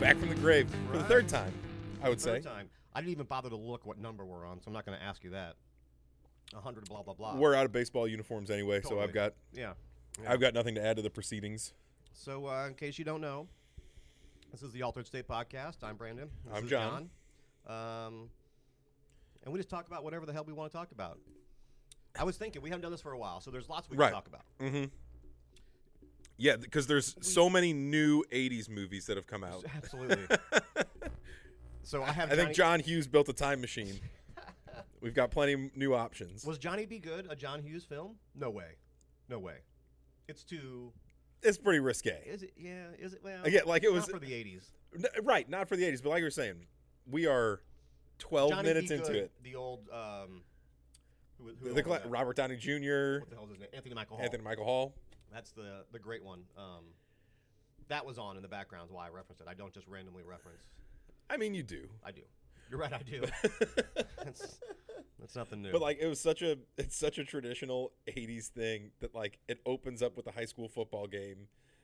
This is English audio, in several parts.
back from the grave for the third time, I would say. Third time. I didn't even bother to look what number we're on, so I'm not going to ask you that. 100 blah, blah, blah. We're out of baseball uniforms anyway, Totally. so I've got nothing to add to the proceedings. So in case you don't know, this is the Altered State Podcast. I'm Brandon. This I'm is John. And we just talk about whatever the hell we want to talk about. I was thinking, we haven't done this for a while, so there's lots we can talk about. Mm-hmm. Yeah, because there's so many new 80s movies that have come out. Absolutely. So I think John Hughes built a time machine. We've got plenty of new options. Was Johnny Be Good a John Hughes film? No way. No way. It's too... It's pretty risque. Is it? Yeah. Is it? Well, again, like it was not for the 80s. Right, not for the 80s, but like you were saying, we are 12 Johnny minutes Be into Good, it. The old... Robert Downey Jr. What the hell is his name? Anthony Michael Hall. That's the great one. That was on in the background, why I referenced it. I don't just randomly reference. I mean, you do. I do. You're right, I do. That's nothing new. But like it's such a traditional 80s thing that like it opens up with a high school football game.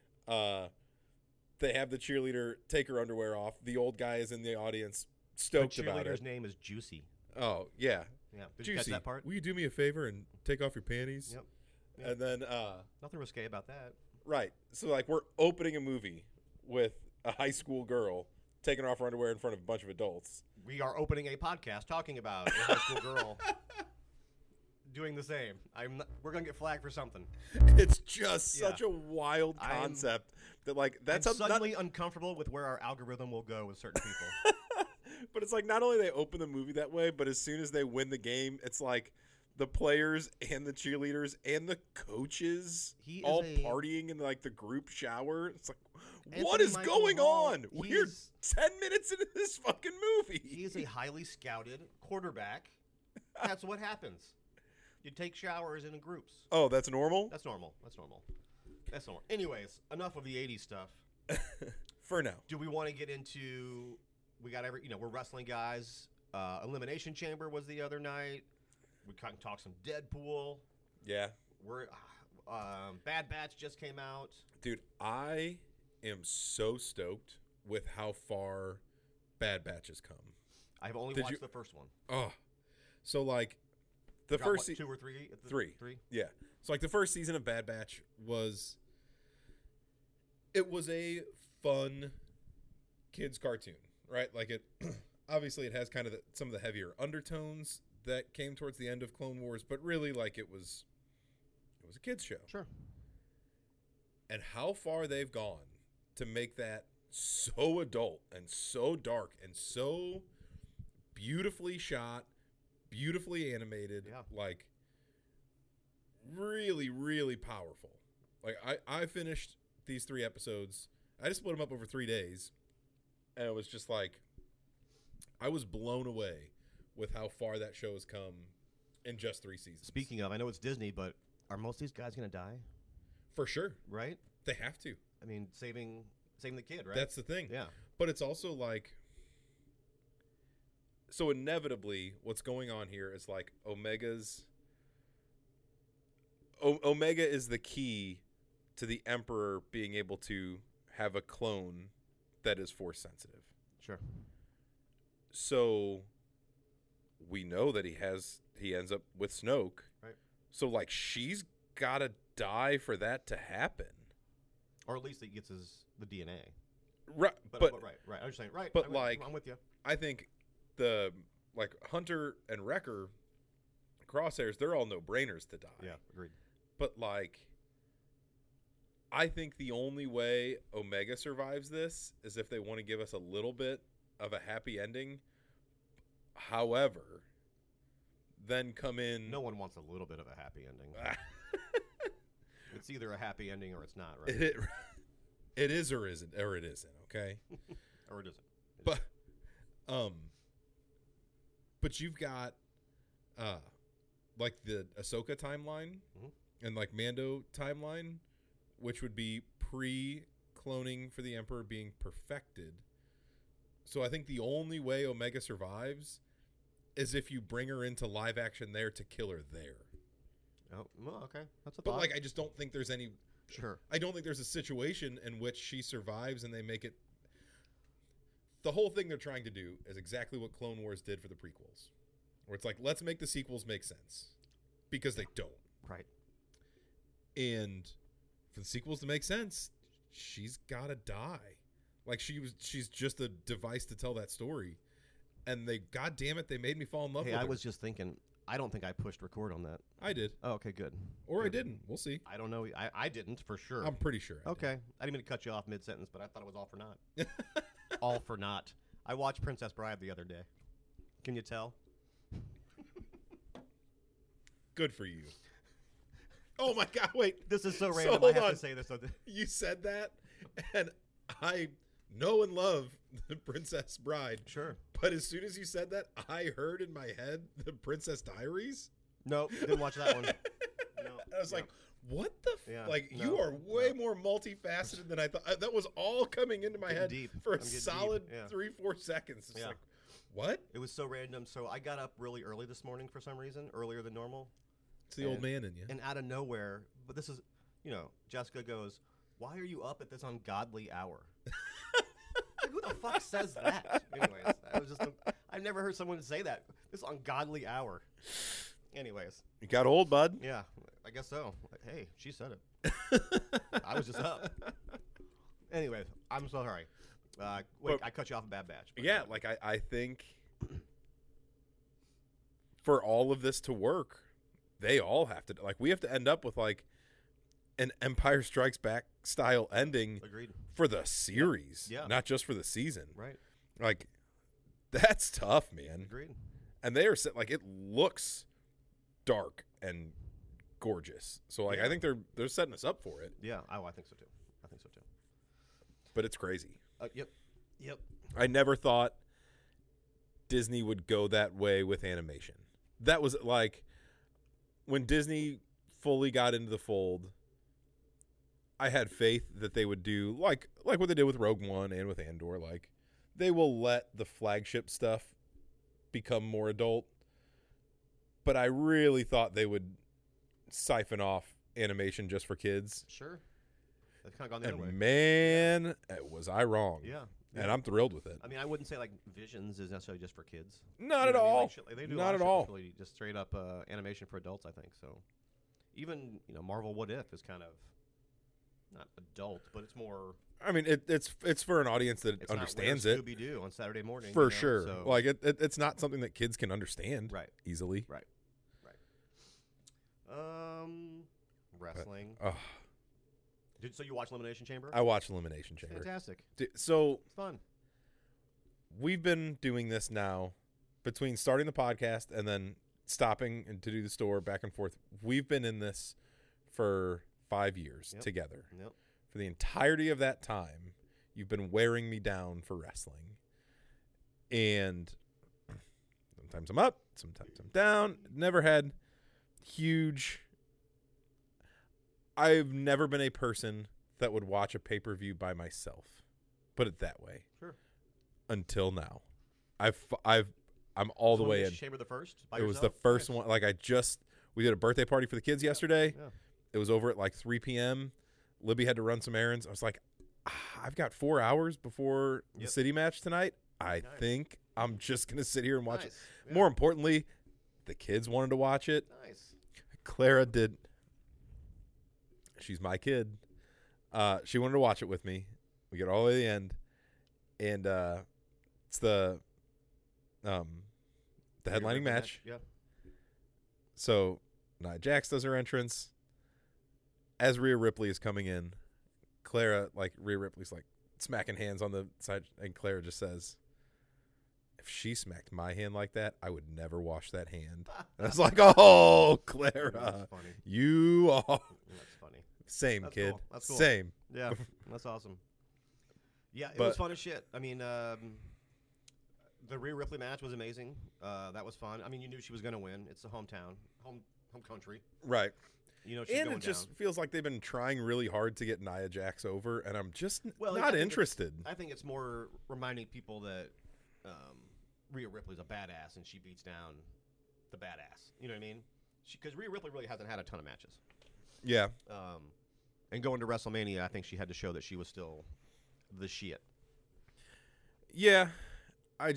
They have the cheerleader take her underwear off. The old guy is in the audience stoked about it. The cheerleader's name is Juicy. Oh, yeah. Yeah. Did Juicy, you catch that part? Will you do me a favor and take off your panties? Yep. And then nothing risque about that. Right. So like we're opening a movie with a high school girl taking off her underwear in front of a bunch of adults. We are opening a podcast talking about a high school girl doing the same. We're gonna get flagged for something. It's just such a wild concept that like that's I'm suddenly uncomfortable with where our algorithm will go with certain people. But it's like not only they open the movie that way, but as soon as they win the game, it's like the players and the cheerleaders and the coaches all partying in like the group shower. It's like, what is going on? We're 10 minutes into this fucking movie. He is a highly scouted quarterback. That's what happens. You take showers in groups. Oh, that's normal? That's normal. Anyways, enough of the 80s stuff. For now. Do we want to get into... we're wrestling guys. Elimination Chamber was the other night. We can talk some Deadpool. Yeah. We're Bad Batch just came out. Dude, I am so stoked with how far Bad Batch has come. I've only watched the first one. Oh. So like the first 2 or 3? Three. Yeah. So like the first season of Bad Batch was a fun kids cartoon, right? Like it obviously it has kind of some of the heavier undertones that came towards the end of Clone Wars, but really like it was a kids show. Sure. And how far they've gone to make that so adult and so dark and so beautifully shot, beautifully animated, like really, really powerful. Like I finished these 3 episodes. I just split them up over 3 days, and it was just like I was blown away with how far that show has come in just 3 seasons. Speaking of, I know it's Disney, but are most of these guys going to die? For sure. Right? They have to. I mean, saving the kid, right? That's the thing. Yeah. But it's also like, so inevitably what's going on here is like Omega is the key to the Emperor being able to have a clone that is Force sensitive. Sure. So we know that he ends up with Snoke. Right. So like she's got to die for that to happen. Or at least he gets the DNA. Right. But right. I'm just saying, right. But I'm with you. I think the like Hunter and Wrecker, Crosshairs, they're all no-brainers to die. Yeah, agreed. But like I think the only way Omega survives this is if they want to give us a little bit of a happy ending. However, then come in... No one wants a little bit of a happy ending. It's either a happy ending or it's not, right? It is or isn't, okay? Or it isn't. But you've got like the Ahsoka timeline and like Mando timeline, which would be pre-cloning for the Emperor being perfected. So I think the only way Omega survives is if you bring her into live action there to kill her there. Oh, well, okay. That's a thought. But like I just don't think there's any Sure. I don't think there's a situation in which she survives and they make it the whole thing they're trying to do is exactly what Clone Wars did for the prequels, where it's like, let's make the sequels make sense, because they don't. Right. And for the sequels to make sense, she's got to die. Like, she's just a device to tell that story. And God damn it, they made me fall in love with her. I was just thinking, I don't think I pushed record on that. I did. Oh, okay, good. Or good. I didn't. We'll see. I don't know. I didn't, for sure. I'm pretty sure. Okay. I didn't mean to cut you off mid-sentence, but I thought it was all for naught. All for naught. I watched Princess Bride the other day. Can you tell? Good for you. Oh, my God. Wait. This is so random. hold I have on. to say this. You said that, and I know and love the Princess Bride. Sure. But as soon as you said that, I heard in my head the Princess Diaries. No, didn't watch that one. No. I was like, what the no, you are way more multifaceted than I thought. That was all coming into my head deep. for a solid 3-4 seconds. It's like, what? It was so random. So I got up really early this morning for some reason, earlier than normal. It's the old man in you. And out of nowhere, but this is, Jessica goes, "Why are you up at this ungodly hour?" Like, who the fuck says that? Anyways, I've never heard someone say that. This ungodly hour. Anyways. You got old, bud. Yeah, I guess so. Hey, she said it. I was just up. Anyways, I'm so sorry. Wait, I cut you off a bad batch. Yeah, like I think for all of this to work, they all have to, like, we have to end up with like an Empire Strikes Back style ending. Agreed. For the series, not just for the season. Right. Like, that's tough, man. Agreed. And they are set, like, it looks dark and gorgeous. So like, I think they're setting us up for it. Yeah. Oh, I think so too. But it's crazy. Yep. I never thought Disney would go that way with animation. That was like when Disney fully got into the fold, I had faith that they would do like what they did with Rogue One and with Andor. Like, they will let the flagship stuff become more adult. But I really thought they would siphon off animation just for kids. Sure. That's kind of gone the other way. Man, was I wrong. Yeah. And I'm thrilled with it. I mean, I wouldn't say like Visions is necessarily just for kids. Not at all. They do not at all. Really just straight up animation for adults, I think. So even Marvel What If is kind of not adult, but it's more. I mean, it's for an audience that understands it. Scooby-Doo on Saturday morning. For sure. So. Like it's not something that kids can understand easily. Right. Wrestling. So you watch Elimination Chamber? I watch Elimination Chamber. Fantastic. So it's fun. We've been doing this now between starting the podcast and then stopping and to do the store back and forth. We've been in this for 5 years together. Yep. For the entirety of that time, you've been wearing me down for wrestling. And sometimes I'm up, sometimes I'm down. Never had huge. I've never been a person that would watch a pay-per-view by myself. Put it that way. Sure. Until now. I'm all the way in. Chamber the first? It was the first one. Like, we did a birthday party for the kids yesterday. Yeah. It was over at like 3 p.m. Libby had to run some errands. I was like, I've got 4 hours before the city match tonight. I think I'm just going to sit here and watch it. Yeah. More importantly, the kids wanted to watch it. Nice. Clara did. She's my kid. She wanted to watch it with me. We get all the way to the end. And it's the headlining match. Yeah. So Nia Jax does her entrance. As Rhea Ripley is coming in, Rhea Ripley's like smacking hands on the side, and Clara just says, "If she smacked my hand like that, I would never wash that hand." And I was like, "Oh, Clara, that's funny. You are." That's funny. Same, that's kid. Cool. That's cool. Same. Yeah, that's awesome. Yeah, it was fun as shit. I mean, the Rhea Ripley match was amazing. That was fun. I mean, you knew she was going to win. It's the home country. Right. She's and going it just down. feels like they've been trying really hard to get Nia Jax over, and I'm just not interested. I think it's more reminding people that Rhea Ripley's a badass, and she beats down the badass. You know what I mean? Because Rhea Ripley really hasn't had a ton of matches. Yeah. And going to WrestleMania, I think she had to show that she was still the shit. Yeah, I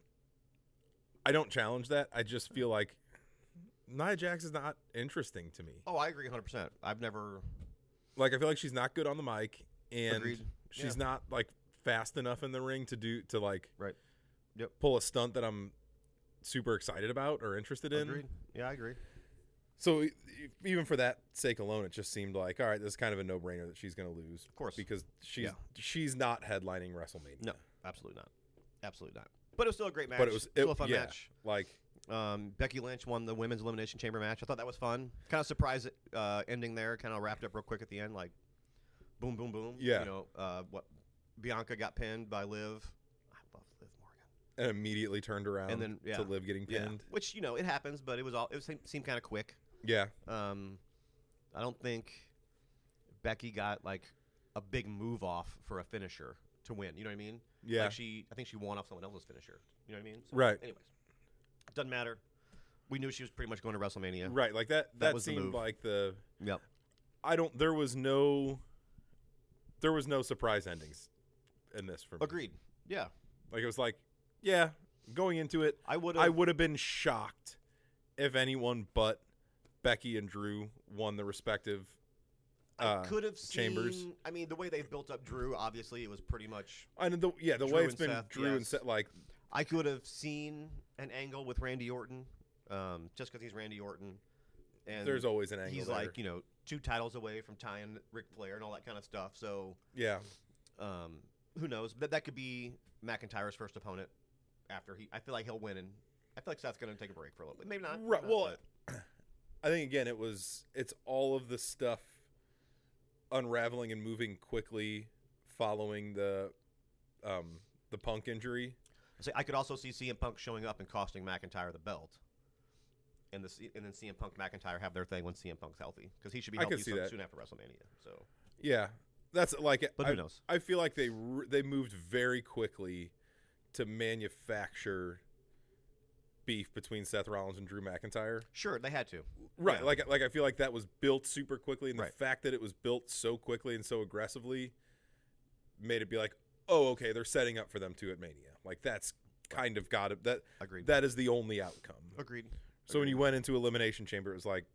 don't challenge that. I just feel like Nia Jax is not interesting to me. Oh, I agree 100%. I've never I feel like she's not good on the mic, and Agreed. she's not fast enough in the ring to right. Yep. pull a stunt that I'm super excited about or interested in. Agreed. Yeah, I agree. So even for that sake alone, it just seemed like, all right, this is kind of a no-brainer that she's going to lose. Of course. Because she's not headlining WrestleMania. No, absolutely not. Absolutely not. But it was still a great match. But it was still a fun match. Like Becky Lynch won the Women's Elimination Chamber match. I thought that was fun. Kind of surprised ending there. Kind of wrapped up real quick at the end, like boom, boom, boom. Yeah. You know, Bianca got pinned by Liv. I love Liv Morgan. and immediately turned around And then to Liv getting pinned. Which it happens, but it seemed kind of quick. Yeah. I don't think Becky got like a big move off for a finisher to win. You know what I mean? Yeah. Like I think she won off someone else's finisher. You know what I mean? So, Right. Anyways, doesn't matter. We knew she was pretty much going to WrestleMania. Right. Like that was the seemed move. like the. Yep. There was no surprise endings in this for me. Agreed. Yeah. Like it was like, yeah, going into it, I would have been shocked if anyone but Becky and Drew won the respective could have chambers. I mean, the way they've built up Drew, obviously, it was pretty much. And the Drew way it's and been Seth, Drew and yes. Seth, like I could have seen an angle with Randy Orton, just because he's Randy Orton. And there's always an angle. he's there. like 2 titles away from tying Ric Flair and all that kind of stuff. So yeah, who knows? That could be McIntyre's first opponent after I feel like he'll win, and I feel like Seth's going to take a break for a little bit. Maybe not. right. Maybe not, Well, I think again it's all of the stuff unraveling and moving quickly following the Punk injury. I could also see CM Punk showing up and costing McIntyre the belt. And then CM Punk McIntyre have their thing when CM Punk's healthy, because he should be I could healthy see that. soon after WrestleMania. So Yeah, that's like. But who knows? I feel like they moved very quickly to manufacture beef between Seth Rollins and Drew McIntyre. Sure, they had to. Right, Yeah. like I feel like that was built super quickly, and the Right. fact that it was built so quickly and so aggressively made it be like, oh, okay, they're setting up for them too at Mania. Like that's kind of got it. That Agreed. That is the only outcome. Agreed. So when you went into Elimination Chamber, it was like,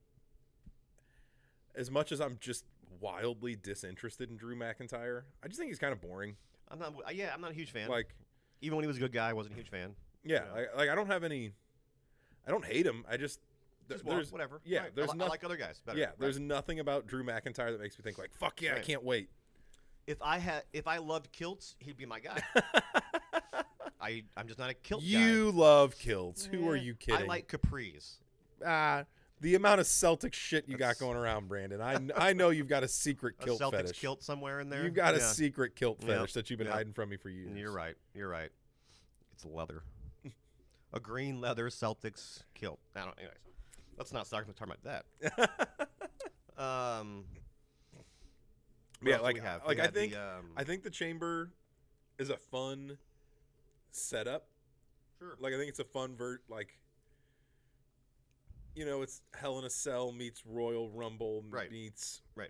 as much as I'm just wildly disinterested in Drew McIntyre, I just think he's kind of boring. I'm not a huge fan. Like, even when he was a good guy, I wasn't a huge fan. yeah, I don't have any. I don't hate him. I just Just whatever. Yeah, Right. there's I like other guys better. Yeah, Right. there's nothing about Drew McIntyre that makes me think like, fuck yeah, I Right. can't wait. If I loved kilts, he'd be my guy. I'm just not a kilt guy. You love kilts. Who are you kidding? I like capris. The amount of Celtic shit you got going around, Brandon. I know you've got a secret A kilt Celtics fetish. kilt somewhere in there. You've got a Yeah. secret kilt Yeah. fetish that you've been Yeah. hiding from me for years. You're right. It's leather. A green leather Celtics kilt. Anyways, let's not start talking about that. Yeah, else do we have? like We I had think the, I think the chamber is a fun setup. Sure. Like I think it's a fun it's Hell in a Cell meets Royal Rumble Right. meets Right.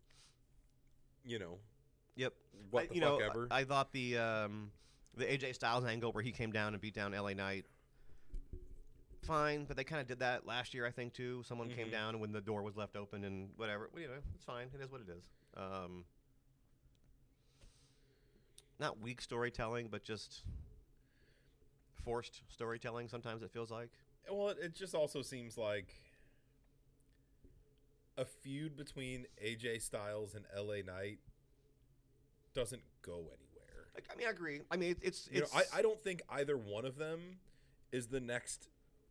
Yep. What the fuck ever. I thought the AJ Styles angle where he came down and beat down LA Knight, fine, but they kind of did that last year, I think, too. Someone came Mhm. down when the door was left open and whatever. It's fine. It is what it is. Not weak storytelling, but just forced storytelling. Sometimes it feels like. Well, it just also seems like a feud between AJ Styles and LA Knight doesn't go anywhere. I agree. I mean, it's. I don't think either one of them is the next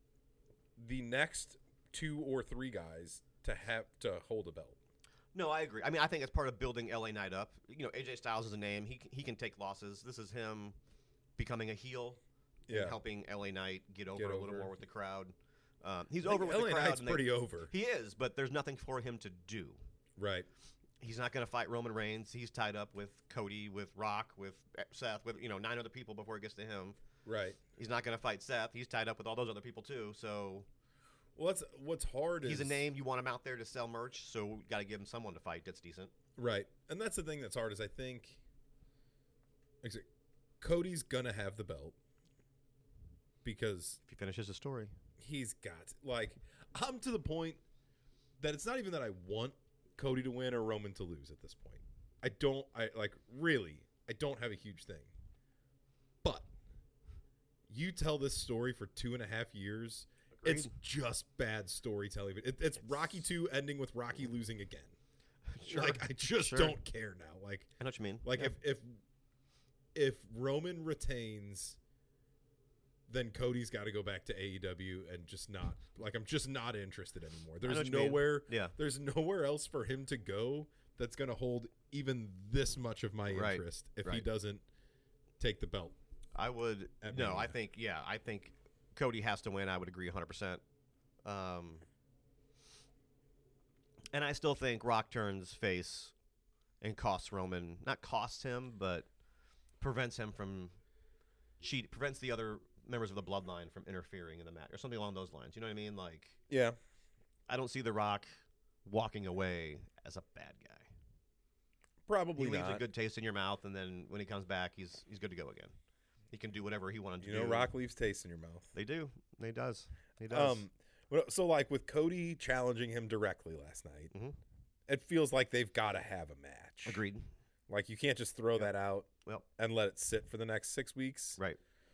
2 or 3 guys to have to hold a belt. No, I agree. I mean, I think it's part of building LA Knight up. AJ Styles is a name. He can take losses. This is him becoming a heel and helping LA Knight get over a little more with the crowd. He's over with LA the crowd. Knight's pretty over. He is, but there's nothing for him to do. Right. He's not going to fight Roman Reigns. He's tied up with Cody, with Rock, with Seth, with 9 other people before it gets to him. Right. He's not going to fight Seth. He's tied up with all those other people too. So Well, what's hard is he's a name. You want him out there to sell merch, so you got to give him someone to fight that's decent. Right. And that's the thing that's hard is I think Cody's gonna have the belt because if he finishes the story, he's got I'm to the point that it's not even that I want Cody to win or Roman to lose at this point. I don't have a huge thing. But you tell this story for 2.5 years, Agreed. It's just bad storytelling. It's Rocky 2 ending with Rocky losing again. Sure. I just don't care now. I know what you mean. If Roman retains, then Cody's got to go back to AEW and just not I'm just not interested anymore. There's nowhere else for him to go that's going to hold even this much of my interest if he doesn't take the belt. I think Cody has to win. I would agree 100%. And I still think Rock turns face and costs Roman, not costs him, but prevents him from prevents the other members of the bloodline from interfering in the match or something along those lines. You know what I mean? Yeah. I don't see The Rock walking away as a bad guy. Probably he not. He leaves a good taste in your mouth, and then when he comes back, he's good to go again. He can do whatever he wanted to do. Rock leaves taste in your mouth. They do. He does. So, with Cody challenging him directly last night, it feels like they've got to have a match. Agreed. You can't just throw that out and let it sit for the next 6 weeks. Right.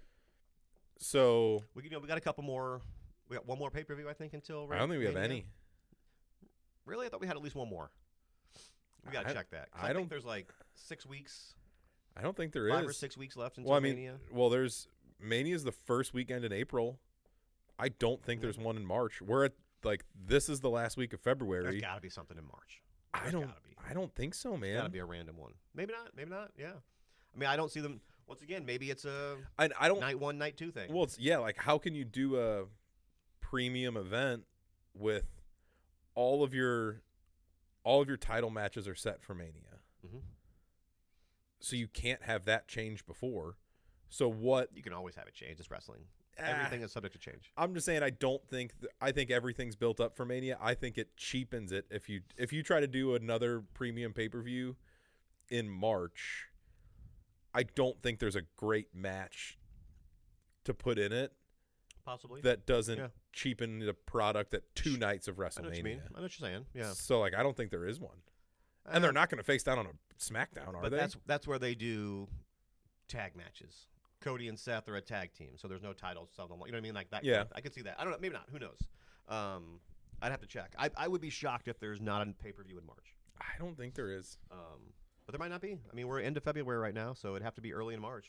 So we got a couple more. We got one more pay-per-view, I think, until. I don't think we have any. Really, I thought we had at least one more. We got to check that. I think there's 6 weeks. I don't think there is 5 or 6 weeks left until Mania. There's Mania's the first weekend in April. I don't think there's one in March. We're at this is the last week of February. There's got to be something in March. I don't think so, man. It's got to be a random one. Maybe not. Yeah. I mean, I don't see them. Once again, maybe it's a night 1, night 2 thing. Well, it's how can you do a premium event with all of your title matches are set for Mania? Mm-hmm. So you can't have that change before. So what? You can always have it change. It's wrestling. Everything is subject to change. I'm just saying I think everything's built up for Mania. I think it cheapens it if you try to do another premium pay-per-view in March. I don't think there's a great match to put in it. Possibly. That doesn't cheapen the product at 2 nights of WrestleMania. I know what you mean. I know what you're saying. Yeah. So I don't think there is one. And they're not going to face down on a SmackDown, are they? But that's where they do tag matches. Cody and Seth are a tag team, so there's no titles. You know what I mean? Like that. Yeah. I could see that. I don't know. Maybe not. Who knows? I'd have to check. I would be shocked if there's not a pay-per-view in March. I don't think there is. But there might not be. I mean, we're into February right now, so it'd have to be early in March.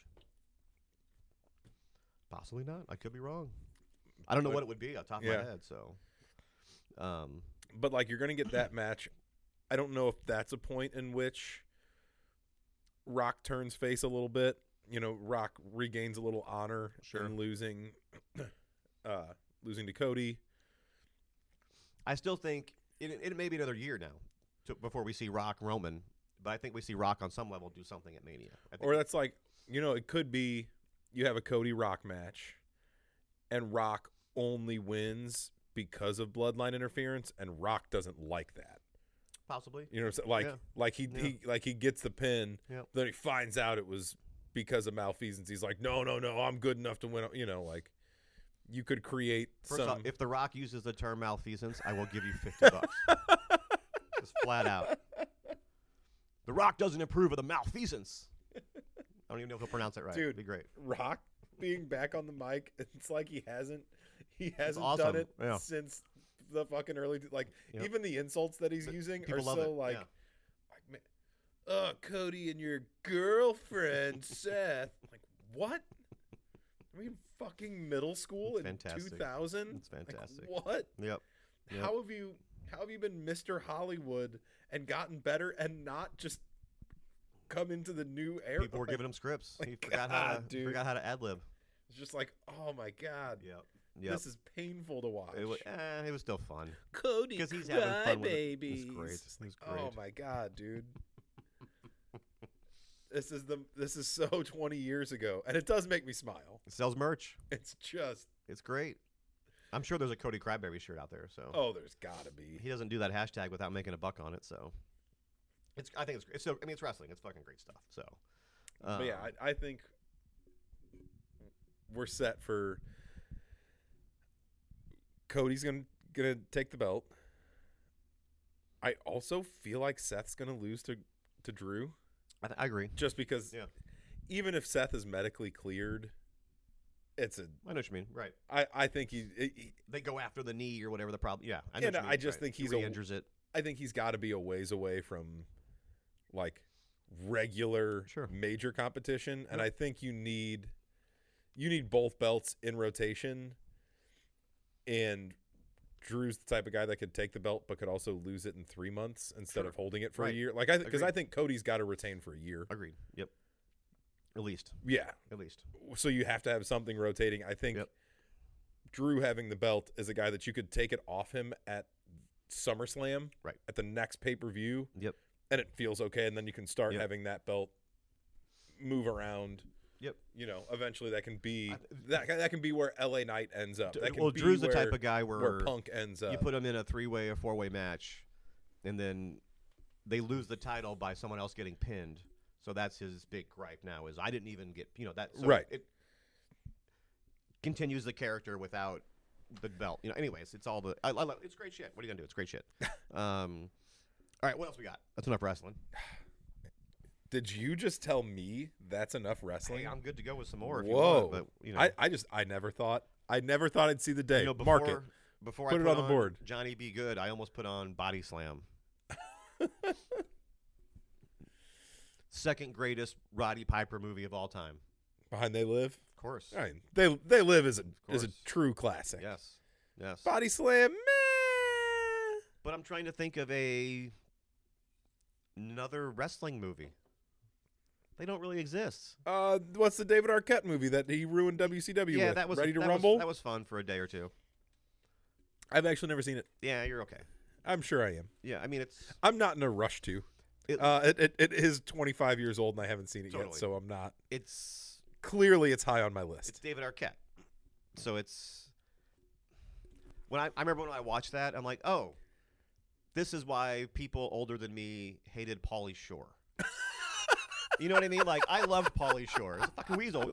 Possibly not. I could be wrong. I don't know what it would be off the top of my head. So, but you're going to get that match. I don't know if that's a point in which Rock turns face a little bit. Rock regains a little honor in losing to Cody. I still think it may be another year now before we see Rock Roman, but I think we see Rock on some level do something at Mania. Or that's it could be you have a Cody Rock match, and Rock only wins because of bloodline interference, and Rock doesn't like that. Possibly. He gets the pin, then he finds out it was because of malfeasance. He's like, no, I'm good enough to win. You could create First off, if The Rock uses the term malfeasance, I will give you $50. Just flat out. The Rock doesn't approve of the malfeasance. I don't even know if he'll pronounce it right. Dude, it'd be great. Rock being back on the mic, it's like he hasn't awesome. done it since the fucking early even the insults that he's using are so Cody and your girlfriend Seth. What? Are we in fucking middle school in 2000? It's fantastic. What? Yep. How have you been Mr. Hollywood and gotten better and not just come into the new era? People were giving him scripts. He forgot how to ad-lib. It's just oh my God. Yep. This is painful to watch. It was still fun. Cody, because he's having fun babies. It was great. Oh my God, dude. This is so 20 years ago, and it does make me smile. It sells merch. It's great. I'm sure there's a Cody Cryberry shirt out there. So there's gotta be. He doesn't do that hashtag without making a buck on it. So it's wrestling. It's fucking great stuff. So, but yeah, I think we're set for Cody's gonna take the belt. I also feel like Seth's gonna lose to Drew. I agree. Just because, even if Seth is medically cleared, it's a. I know what you mean. Right. I think they go after the knee or whatever the problem. Yeah. I know. I just think he re-injures it. I think he's got to be a ways away from, like, regular major competition, and I think you need both belts in rotation. And Drew's the type of guy that could take the belt but could also lose it in 3 months instead of holding it for a year. Like, because I think Cody's got to retain for a year. Agreed. Yep. At least. Yeah. At least. So you have to have something rotating. I think Drew having the belt is a guy that you could take it off him at SummerSlam, at the next pay-per-view, and it feels okay, and then you can start having that belt move around. Eventually that can be that can be where LA Knight ends up. That can be Drew's the type of guy where Punk ends up. You put him in a 3-way or 4-way match, and then they lose the title by someone else getting pinned. So that's his big gripe now is I didn't even get that. So it continues the character without the belt. Anyways, it's all it's great shit. What are you gonna do? It's great shit. All right, what else we got? That's enough wrestling. Did you just tell me that's enough wrestling? Hey, I'm good to go with some more. If Whoa! You want, but I never thought I'd see the day. Mark it. Before put it on the board. Johnny Be Good. I almost put on Body Slam. Second greatest Roddy Piper movie of all time. Behind They Live? Of course. I mean, They Live is a true classic. Yes. Body Slam, meh. But I'm trying to think of another wrestling movie. They don't really exist. What's the David Arquette movie that he ruined WCW with? Yeah, that was Ready to Rumble? That was fun for a day or two. I've actually never seen it. Yeah, you're okay. I'm sure I am. Yeah, I mean I'm not in a rush to. It is 25 years old and I haven't seen it yet, so I'm not. It's high on my list. It's David Arquette, so it's when I remember when I watched that, I'm like, oh, this is why people older than me hated Pauly Shore. You know what I mean? Like, I loved Pauly Shore. It's a fucking weasel.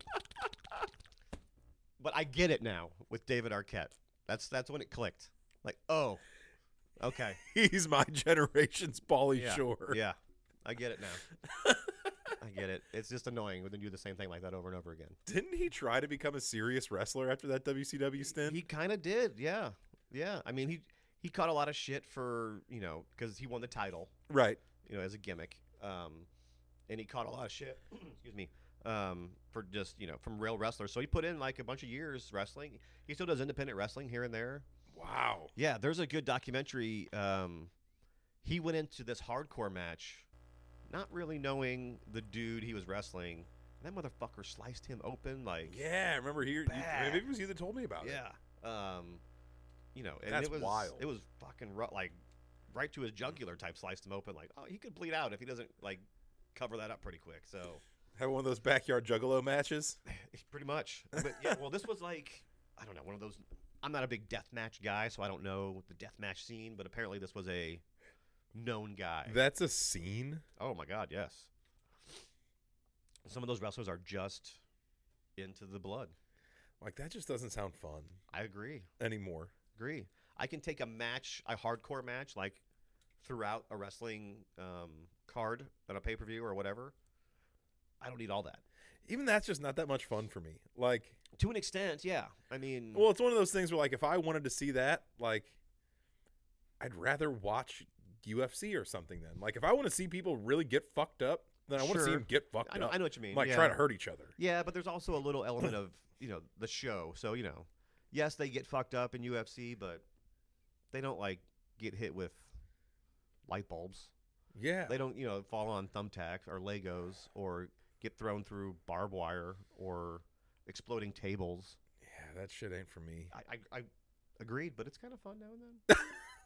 But I get it now with David Arquette. That's when it clicked. Like, oh, okay. He's my generation's Pauly Shore. Yeah, I get it now. I get it. It's just annoying when they do the same thing like that over and over again. Didn't he try to become a serious wrestler after that WCW stint? He kind of did, yeah. Yeah, I mean, he caught a lot of shit for, because he won the title. Right. As a gimmick. And he caught a lot of shit, excuse me, for just, from real wrestlers. So he put in like a bunch of years wrestling. He still does independent wrestling here and there. Wow. Yeah, there's a good documentary. He went into this hardcore match not really knowing the dude he was wrestling. That motherfucker sliced him open like. Yeah, I remember maybe it was you that told me about it. Yeah. And that's it was wild. It was fucking like right to his jugular type, sliced him open. Like, oh, he could bleed out if he doesn't like cover that up pretty quick. So have one of those backyard juggalo matches. Pretty much. But yeah, well, this was like, I don't know, one of those. I'm not a big death match guy, so I don't know the death match scene. But apparently, this was a known guy. That's a scene? Oh my God, yes. Some of those wrestlers are just into the blood. Like, that just doesn't sound fun. I agree. Anymore. Agree. I can take a hardcore match, like throughout a wrestling card on a pay-per-view or whatever. I don't need all that. Even that's just not that much fun for me. Like, to an extent, yeah. I mean, well, it's one of those things where, like, if I wanted to see that, like, I'd rather watch UFC or something then. Like, if I want to see people really get fucked up, then I want to see them get fucked up. I know what you mean. Like, try to hurt each other. Yeah, but there's also a little element of, the show. So, yes, they get fucked up in UFC, but they don't, like, get hit with light bulbs. Yeah. They don't, fall on thumbtacks or Legos or get thrown through barbed wire or exploding tables. Yeah, that shit ain't for me. I agreed, but it's kind of fun now and then.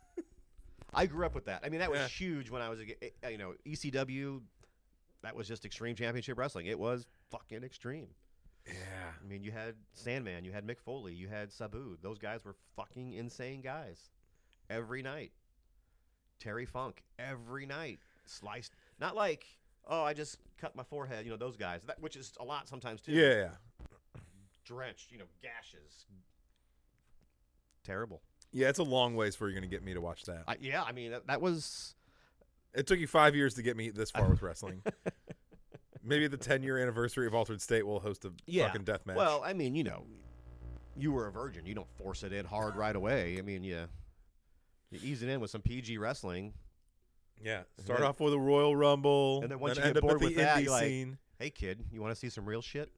I grew up with that. I mean, that was huge when I was ECW. That was just Extreme Championship Wrestling. It was fucking extreme. Yeah. I mean, you had Sandman, you had Mick Foley, you had Sabu. Those guys were fucking insane guys. Every night. Terry Funk, every night. Sliced. Not like, oh, I just cut my forehead, those guys. Which is a lot sometimes, too. Yeah. drenched, gashes. Terrible. Yeah, it's a long ways before you're going to get me to watch that. I mean, that was... It took you 5 years to get me this far with wrestling. Maybe at the 10-year anniversary of Altered State, we'll host a fucking death match. Well, I mean, you were a virgin. You don't force it in hard right away. I mean, you ease it in with some PG wrestling. Yeah, start off with a Royal Rumble, and then once you end get up bored at with the that, indie you're like, scene. Hey, kid, you want to see some real shit?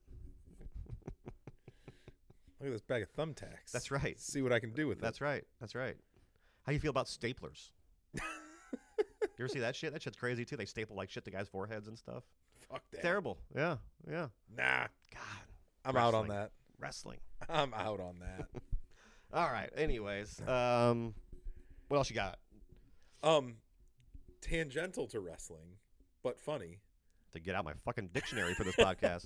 Look at this bag of thumbtacks. That's right. See what I can do with it. That's right. How you feel about staplers? You ever see that shit? That shit's crazy, too. They staple, like, shit to guys' foreheads and stuff. Fuck that. Terrible. Yeah. Nah. God. I'm out on that. Wrestling. I'm out on that. All right. Anyways, what else you got? Tangential to wrestling, but funny. To get out my fucking dictionary for this podcast.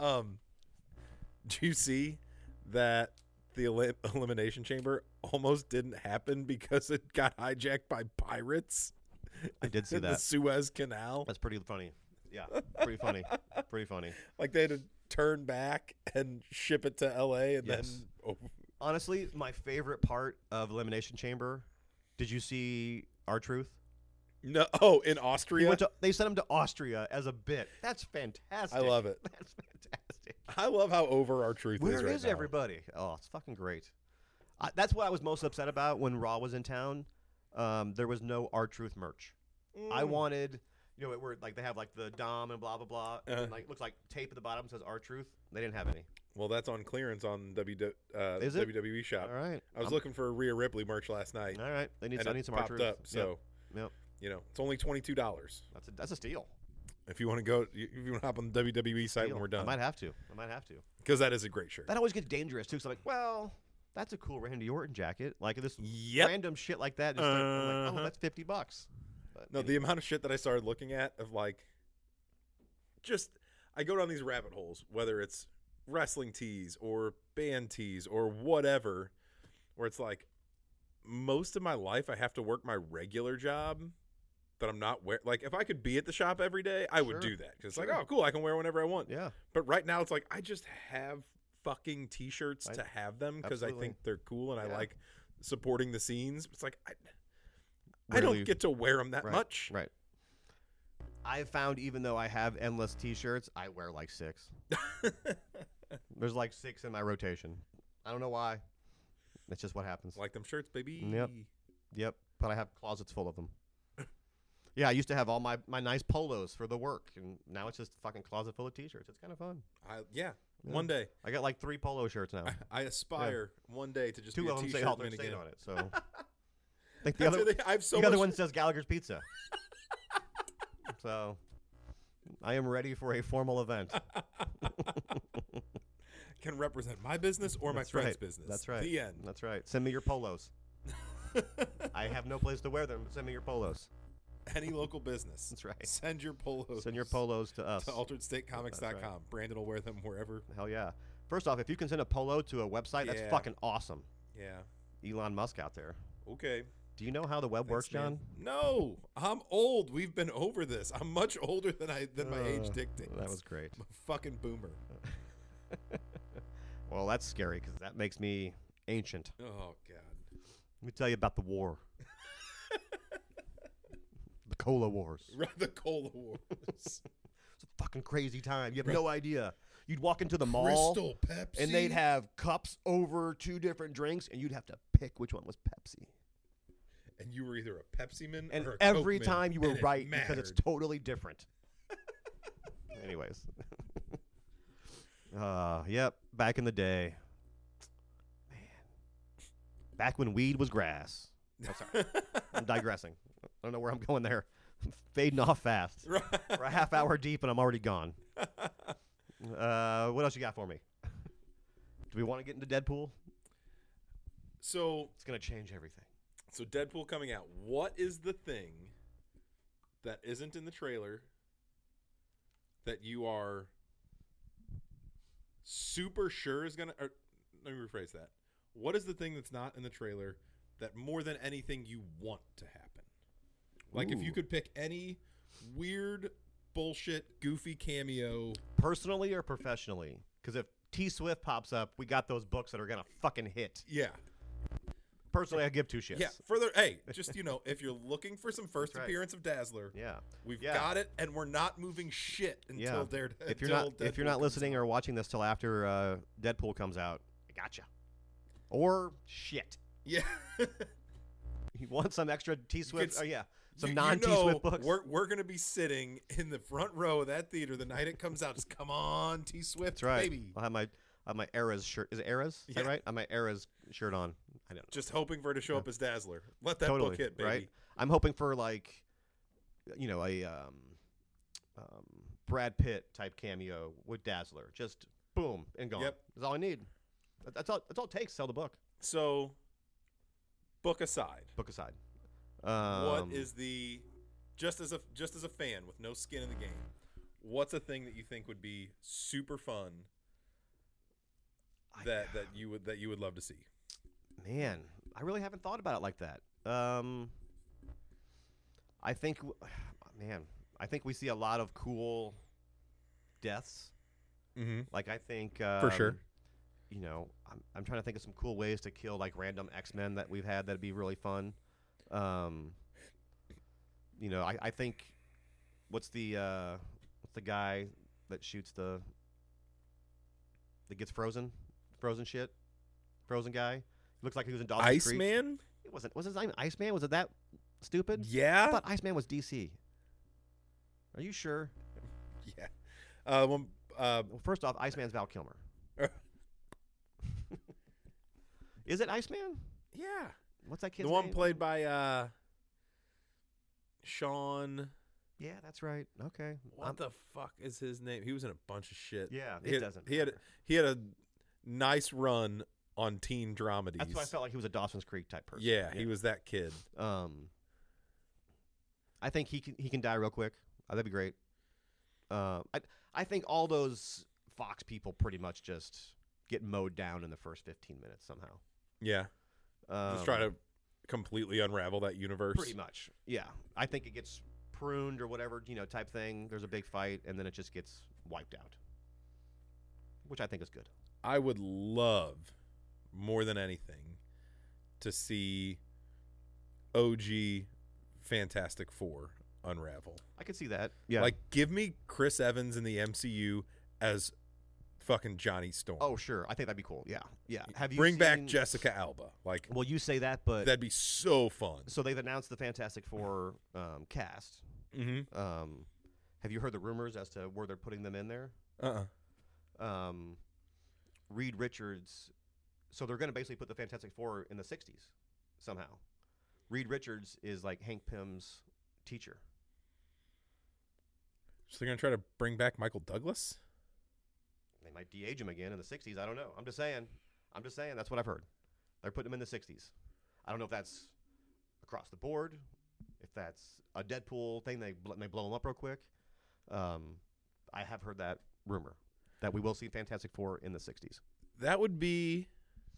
Do you see that the Elimination Chamber almost didn't happen because it got hijacked by pirates? I did see in that. The Suez Canal. That's pretty funny. Yeah, pretty funny. Pretty funny. Like they had to turn back and ship it to L.A. and then. Oh. Honestly, my favorite part of Elimination Chamber. Did you see R-Truth? No. Oh, in Austria. They sent him to Austria as a bit. That's fantastic. I love it. That's fantastic. I love how over R-Truth is right now. Where is everybody? Oh, it's fucking great. That's what I was most upset about when Raw was in town. There was no R-Truth merch. I wanted, where like they have like the Dom and blah blah blah, and like looks like tape at the bottom says R-Truth. They didn't have any. Well, that's on clearance on Is it? WWE Shop. All right. I was looking for Rhea Ripley merch last night. All right. I need some popped R-Truth. up. So, yep. It's only $22. That's a steal. If you want to go, if you want to hop on the WWE site when we're done. I might have to. Because that is a great shirt. That always gets dangerous too. So I'm like, well, that's a cool Randy Orton jacket. Like this random shit like that. Just I'm like, that's $50. But no, the amount of shit that I started looking at of like, I go down these rabbit holes, whether it's wrestling tees or band tees or whatever, where it's like most of my life I have to work my regular job that I'm not like if I could be at the shop every day, I would do that because it's like, oh cool, I can wear whenever I want. Yeah. But right now it's like I just have fucking t-shirts to have them because I think they're cool and I like supporting the scenes. It's like I don't get to wear them that much. Right. I've found even though I have endless t-shirts, I wear like 6. There's like 6 in my rotation. I don't know why. It's just what happens. Like them shirts, baby. Yep. But I have closets full of them. Yeah, I used to have all my nice polos for the work, and now it's just a fucking closet full of t-shirts. It's kind of fun. One day. I got like 3 polo shirts now. I aspire one day to just 2 be a of them t-shirt say Altered man State again. on it, so... I think the other one says Gallagher's Pizza. So, I am ready for a formal event. Can represent my business or my friend's business. That's right. The end. That's right. Send me your polos. I have no place to wear them, but send me your polos. Any local business. That's right. Send your polos. Send your polos to us. To AlteredStateComics.com. Right. Brandon will wear them wherever. Hell yeah. First off, if you can send a polo to a website, that's fucking awesome. Yeah. Elon Musk out there. Okay. Do you know how the web works, John? Man. No. I'm old. We've been over this. I'm much older than my age dictates. That was great. I'm a fucking boomer. Well, that's scary because that makes me ancient. Oh, God. Let me tell you about the war. The Cola Wars. The Cola Wars. It's a fucking crazy time. You have no idea. You'd walk into the mall, Crystal Pepsi, and they'd have cups over 2 different drinks, and you'd have to pick which one was Pepsi. And you were either a Pepsi man and or a every Coke time you were right because it's totally different. Anyways. Yep, back in the day. Man. Back when weed was grass. Oh, sorry. I'm digressing. I don't know where I'm going there. I'm fading off fast. We're a half hour deep and I'm already gone. What else you got for me? Do we want to get into Deadpool? So it's going to change everything. So Deadpool coming out. What is the thing that isn't in the trailer that you are super sure is going to... Let me rephrase that. What is the thing that's not in the trailer that more than anything you want to happen? Like if you could pick any weird, bullshit, goofy cameo... Personally or professionally? Because if T Swift pops up, we got those books that are gonna fucking hit. Yeah. Personally, I give two shits. Yeah. Further, hey, just if you're looking for some first appearance of Dazzler, we've got it, and we're not moving shit until Daredevil. If you're not listening or watching this till after Deadpool comes out, I gotcha. Or shit. Yeah. You want some extra T Swift? Oh yeah. Some non-T Swift books. We're going to be sitting in the front row of that theater the night it comes out. Just come on, T Swift, That's right. baby. I'll have my Eras shirt. Is it Eras? Is that right? I have my Eras shirt on. I don't know. Just hoping for it to show up as Dazzler. Let that book hit, baby. Right? I'm hoping for a Brad Pitt type cameo with Dazzler. Just boom and gone. Yep. That's all I need. That's all it takes to sell the book. So, book aside. What is the just as a fan with no skin in the game? What's a thing that you think would be super fun that you would love to see? Man, I really haven't thought about it like that. I think we see a lot of cool deaths. Mm-hmm. Like I think for sure. I'm trying to think of some cool ways to kill like random X-Men that we've had that'd be really fun. I think what's the guy that shoots that gets frozen guy? He looks like he was in Dawson's Creek. Iceman? Was his name Iceman? Was it that stupid? Yeah. I thought Iceman was DC. Are you sure? Yeah. Well, first off, Iceman's Val Kilmer. Is it Iceman? Yeah. What's that kid's name? The one played by Sean. Yeah, that's right. Okay. What the fuck is his name? He was in a bunch of shit. Yeah, He had a nice run on teen dramedies. That's why I felt like he was a Dawson's Creek type person. Yeah, he was that kid. I think he can die real quick. That'd be great. I think all those Fox people pretty much just get mowed down in the first 15 minutes somehow. Yeah. Just try to completely unravel that universe. Pretty much. Yeah. I think it gets pruned or whatever, type thing. There's a big fight, and then it just gets wiped out, which I think is good. I would love, more than anything, to see OG Fantastic Four unravel. I could see that. Yeah. Like, give me Chris Evans in the MCU as fucking Johnny Storm. Oh, sure. I think that'd be cool. Yeah. Yeah. Bring back Jessica Alba. Like, well, you say that, but that'd be so fun. So they've announced the Fantastic Four cast. Mm-hmm. Have you heard the rumors as to where they're putting them in there? Reed Richards. So they're going to basically put the Fantastic Four in the 60s somehow. Reed Richards is like Hank Pym's teacher. So they're going to try to bring back Michael Douglas? They might de-age him again in the 60s. I don't know. I'm just saying. That's what I've heard. They're putting him in the 60s. I don't know if that's across the board, if that's a Deadpool thing. They blow him up real quick. I have heard that rumor that we will see Fantastic Four in the 60s. That would be...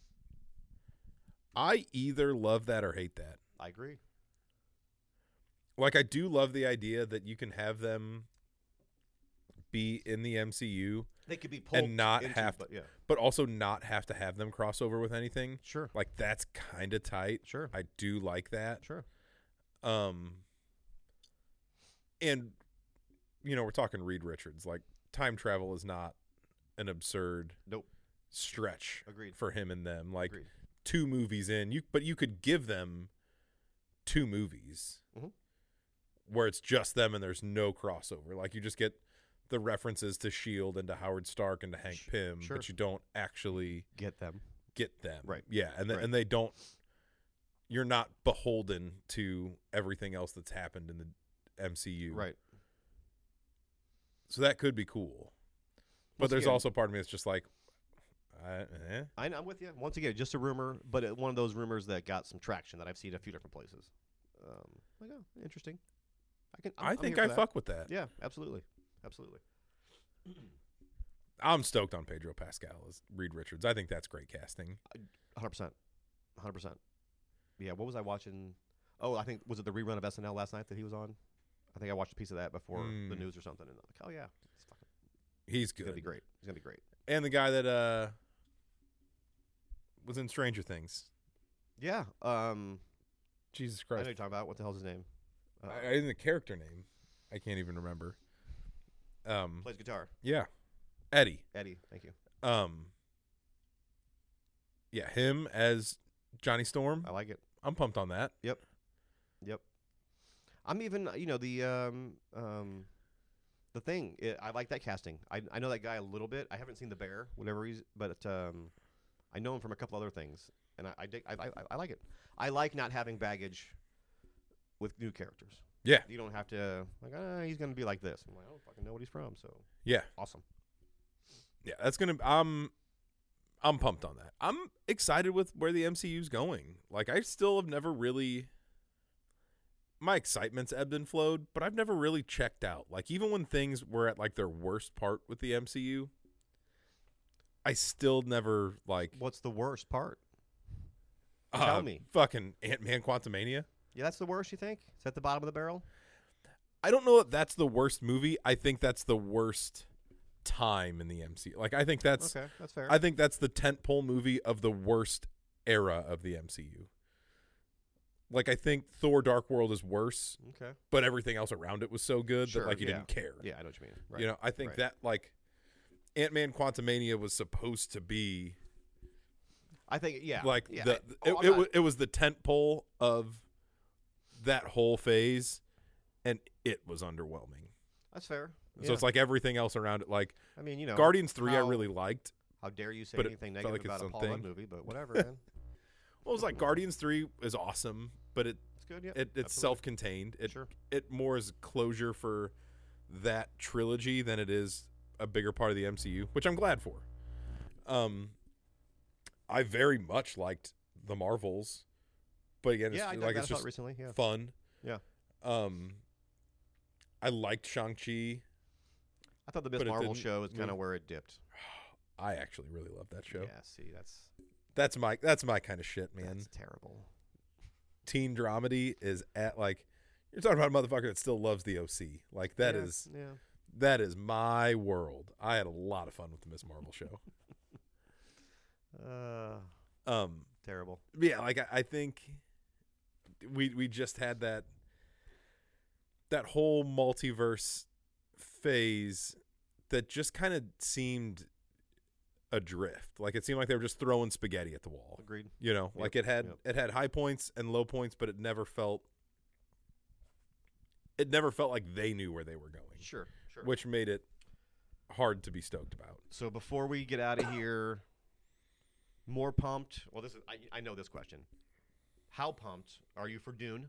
I either love that or hate that. I agree. Like, I do love the idea that you can have them be in the MCU. They could be pulled and not into, have, but also not have to have them cross over with anything. Sure, like that's kind of tight. Sure, I do like that. Sure, and we're talking Reed Richards. Like time travel is not an absurd stretch. Agreed. For him and them. Like Agreed. 2 movies in, but you could give them 2 movies where it's just them and there's no crossover. Like you just get the references to S.H.I.E.L.D. and to Howard Stark and to Hank Pym, but you don't actually get them. Right. Yeah, and and they don't – you're not beholden to everything else that's happened in the MCU. Right. So that could be cool. But there's also part of me that's just like, I'm with you. Once again, just a rumor, but one of those rumors that got some traction that I've seen a few different places. Like, oh, interesting. I think I fuck with that. Yeah, absolutely. Absolutely. I'm stoked on Pedro Pascal as Reed Richards. I think that's great casting. 100%. 100%. Yeah, what was I watching? Oh, I think, was it the rerun of SNL last night that he was on? I think I watched a piece of that before the news or something. And I'm like, oh, yeah. He's good. He's going to be great. He's going to be great. And the guy that was in Stranger Things. Yeah. Jesus I Christ. know you're talking about. What the hell's his name? I in the character name. I can't even remember. Plays guitar. Yeah. Eddie. Eddie. Thank you. Yeah, him as Johnny Storm. I like it. I'm pumped on that. Yep. I'm even, the Thing. I like that casting. I know that guy a little bit. I haven't seen The Bear, whatever he's, but I know him from a couple other things, and I like it. I like not having baggage with new characters. Yeah. You don't have to he's gonna be like this. I'm like, I don't fucking know what he's from. So yeah, awesome. Yeah, that's gonna. I'm pumped on that. I'm excited with where the MCU's going. Like, I still have never really. My excitement's ebbed and flowed, but I've never really checked out. Like, even when things were at like their worst part with the MCU, I still never like. What's the worst part? Tell me. Fucking Ant-Man Quantumania. Yeah, that's the worst, you think? Is that the bottom of the barrel? I don't know if that's the worst movie. I think that's the worst time in the MCU. Like, I think that's okay. That's fair. I think that's the tentpole movie of the worst era of the MCU. Like, I think Thor: Dark World is worse. Okay. But everything else around it was so good that like you didn't care. Yeah, I know what you mean. Right. You know, I think that like Ant-Man Quantumania was supposed to be. I think like it was the tentpole of that whole phase, and it was underwhelming. That's fair. So it's like everything else around it. Like, I mean, Guardians 3 I really liked. How dare you say anything negative like about a Paul Rudd movie? But whatever, man. Well, it was like Guardians 3 is awesome, but it's good. Yeah, it's self-contained. It more is closure for that trilogy than it is a bigger part of the MCU, which I'm glad for. I very much liked the Marvels, but again, it's just recently. Yeah. Fun. Yeah. I liked Shang-Chi. I thought the Miss Marvel show is kind of where it dipped. I actually really love that show. Yeah, see, that's my kind of shit, man. That's terrible. Teen dramedy is at like you're talking about a motherfucker that still loves the OC. Like that is my world. I had a lot of fun with the Miss Marvel show. Terrible. Yeah, like I think we just had that whole multiverse phase that just kind of seemed adrift. Like it seemed like they were just throwing spaghetti at the wall. Agreed. You know, like it had high points and low points, but it never felt like they knew where they were going. Sure. Which made it hard to be stoked about. So before we get out of here, more pumped. Well, this is I know this question. How pumped are you for Dune?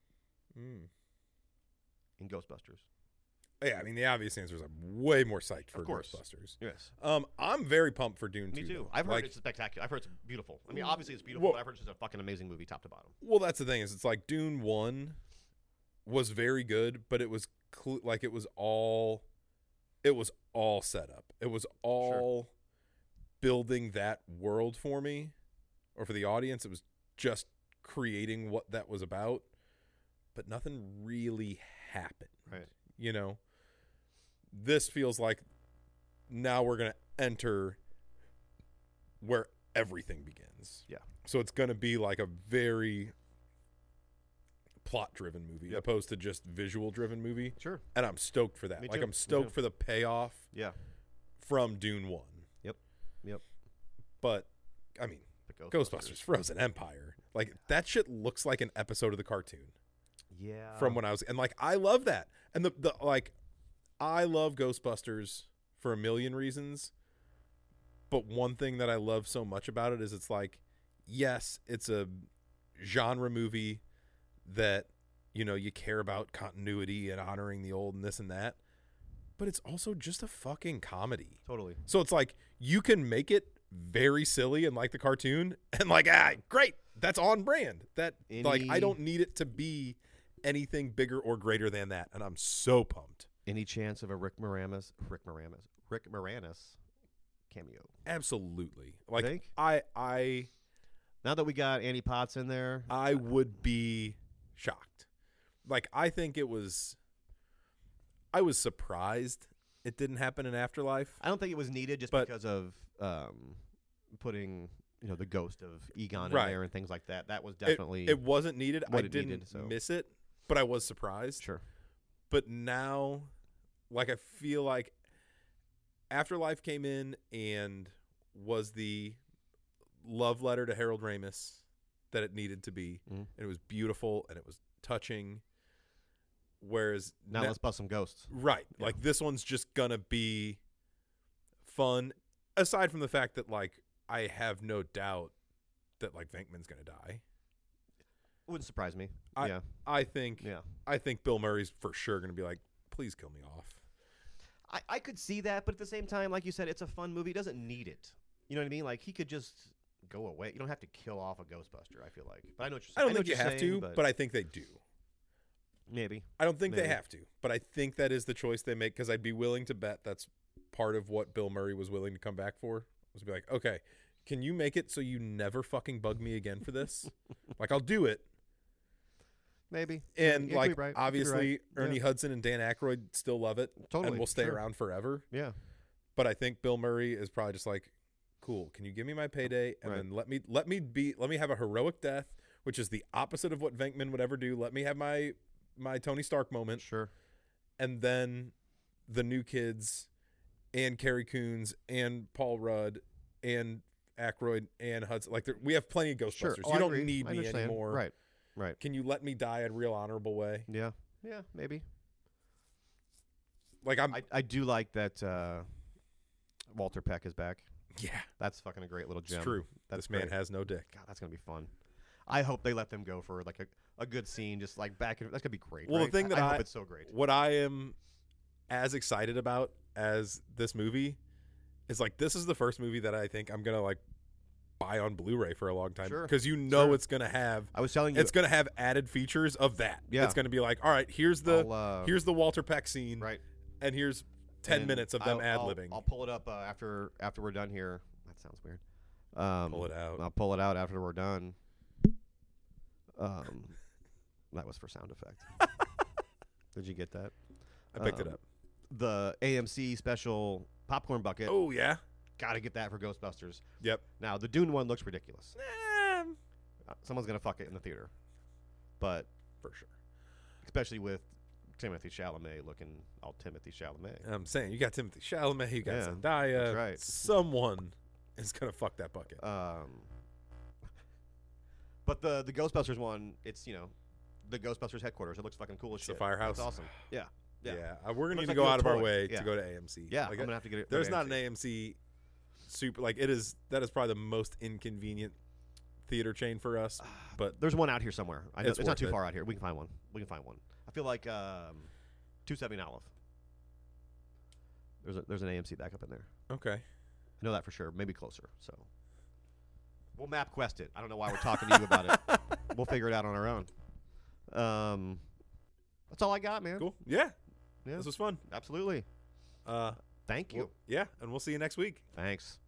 And Ghostbusters? Yeah, I mean the obvious answer is I'm way more psyched for Ghostbusters. Yes. I'm very pumped for Dune 2. Me too. Though. I've heard it's spectacular. I've heard it's beautiful. I mean, obviously it's beautiful, but I've heard it's just a fucking amazing movie top to bottom. Well, that's the thing is it's like Dune 1 was very good, but it was it was all set up. It was all building that world for me or for the audience. It was just creating what that was about, but nothing really happened. Right. You know, this feels like now we're going to enter where everything begins. Yeah. So it's going to be like a very plot-driven movie opposed to just visual-driven movie. Sure. And I'm stoked for that. Me like, too. I'm stoked for the payoff from Dune 1. Yep. But, I mean, Ghostbusters Frozen Empire. Like, that shit looks like an episode of the cartoon. Yeah. From when I was... And, like, I love that. And, I love Ghostbusters for a million reasons. But one thing that I love so much about it is it's like, yes, it's a genre movie that, you know, you care about continuity and honoring the old and this and that. But it's also just a fucking comedy. Totally. So it's like, you can make it very silly and like the cartoon and like, great. That's on brand. I don't need it to be anything bigger or greater than that. And I'm so pumped. Any chance of a Rick Moranis cameo? Absolutely. Like, think? I now that we got Annie Potts in there, I would be shocked. Like, I think I was surprised it didn't happen in Afterlife. I don't think it was needed just because of putting the ghost of Egon in there and things like that. That was definitely it wasn't needed. I didn't miss it, but I was surprised. Sure. But now, like, I feel like Afterlife came in and was the love letter to Harold Ramis that it needed to be. And it was beautiful and it was touching. Whereas now let's bust some ghosts. Right. Yeah. Like, this one's just going to be fun. Aside from the fact that, like, I have no doubt that, like, Venkman's going to die. Wouldn't surprise me. I think Bill Murray's for sure going to be like, please kill me off. I could see that, but at the same time, like you said, it's a fun movie. He doesn't need it. You know what I mean? Like, he could just go away. You don't have to kill off a Ghostbuster, I feel like. But I know what you're saying. I don't think you have to, but I think they do. Maybe. I don't think they have to, but I think that is the choice they make, because I'd be willing to bet that's part of what Bill Murray was willing to come back for. Was to be like, okay, can you make it so you never fucking bug me again for this? Like, I'll do it. Maybe. And, like, obviously, Ernie Hudson and Dan Aykroyd still love it. Totally. And will stay around forever. Yeah. But I think Bill Murray is probably just like, cool, can you give me my payday? And then let me have a heroic death, which is the opposite of what Venkman would ever do. Let me have my Tony Stark moment. Sure. And then the new kids and Carrie Coons and Paul Rudd and Aykroyd and Hudson. Like, we have plenty of Ghostbusters. Sure. You don't need me anymore. Right. Can you let me die in a real honorable way? Yeah, maybe. Like, I do like that Walter Peck is back. Yeah. That's fucking a great little gem. It's true. This man has no dick. God, that's going to be fun. I hope they let them go for, like, a good scene, just, like, back. That's going to be great. Well, right? the thing that I hope it's so great. What I am as excited about as this movie is, like, this is the first movie that I think I'm going to, like, buy on Blu-ray for a long time, because it's going to have. I was telling you, it's going to have added features of that. Yeah, it's going to be like, all right, here's the Walter Peck scene, right, and here's 10 minutes of them ad-libbing. I'll pull it up after we're done here. That sounds weird. Pull it out. I'll pull it out after we're done. That was for sound effect. Did you get that? I picked it up. The AMC special popcorn bucket. Oh yeah. Got to get that for Ghostbusters. Yep. Now, the Dune one looks ridiculous. Someone's going to fuck it in the theater. But for sure. Especially with Timothée Chalamet looking all Timothée Chalamet. I'm saying, you got Timothée Chalamet, you got Zendaya. That's right. Someone is going to fuck that bucket. But the Ghostbusters one, it's, the Ghostbusters headquarters. It looks fucking cool as shit. The firehouse. It's awesome. Yeah. We're going to need to go out of our way to go to AMC. Yeah, like, I'm going to have to get it. There's not an AMC super, like, that is probably the most inconvenient theater chain for us, but there's one out here somewhere. I know it's not too far out here. We can find one. I feel like 270 Olive. There's an AMC back up in there. Okay. I know that for sure. Maybe closer. So we'll map quest it. I don't know why we're talking to you about it. We'll figure it out on our own. That's all I got, man. Cool. Yeah. This was fun. Absolutely. Thank you. And we'll see you next week. Thanks.